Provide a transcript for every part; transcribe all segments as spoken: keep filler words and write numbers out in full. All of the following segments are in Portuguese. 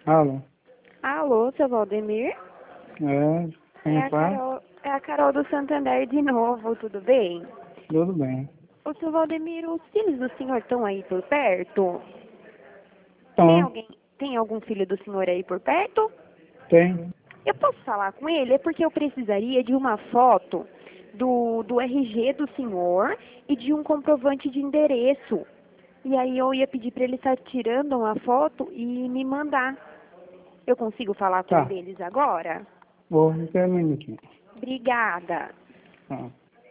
Alô? Alô, seu Valdemir? É, quem É a fala? Carol, é a Carol do Santander de novo, tudo bem? Tudo bem. Ô, seu Valdemir, os filhos do senhor estão aí por perto? Tem Então, alguém, tem algum filho do senhor aí por perto? tem. Eu posso falar com ele? É porque eu precisaria de uma foto do, do R G do senhor e de um comprovante de endereço. E aí eu ia pedir para ele estar tirando uma foto e me mandar. Eu consigo falar com um Tá, deles agora? vou até um minutinho. Obrigada. Tá.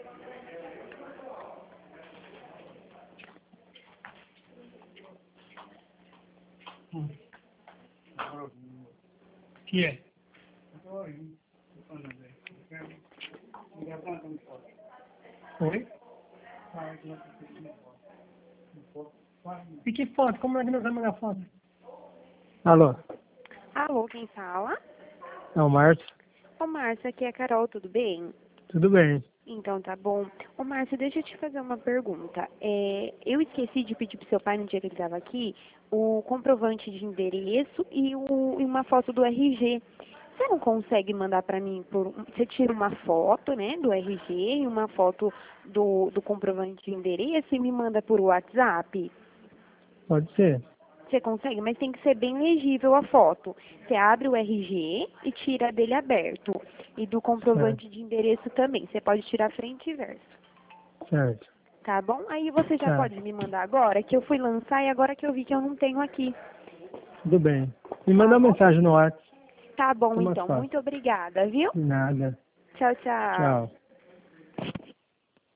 Que é? Oi? E que foto? Como é que nós vamos mandar foto? Alô? Alô, quem fala? É o Márcio? Ô, Márcia, aqui é a Carol, tudo bem? Tudo bem. Então, tá bom. Ô, Márcia, deixa eu te fazer uma pergunta. É, eu esqueci de pedir pro seu pai, no dia que ele estava aqui, o comprovante de endereço e, o- e uma foto do R G. Você não consegue mandar para mim por... Você tira uma foto, né, do R G e uma foto do, do comprovante de endereço e me manda por WhatsApp? Pode ser. Você consegue, mas tem que ser bem legível a foto. Você abre o R G e tira dele aberto. E do Certo. comprovante de endereço também. Você pode tirar frente e verso. Certo. Tá bom? Aí você já Tá. pode me mandar agora, que eu fui lançar e agora que eu vi que eu não tenho aqui. Tudo bem. Me Tá manda uma bom? mensagem no WhatsApp. Tá Fica bom, mais então. fácil. Muito obrigada, viu? Nada. Tchau, tchau. Tchau.